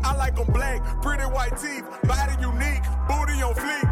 I like them black, pretty white teeth, body unique, booty on fleek.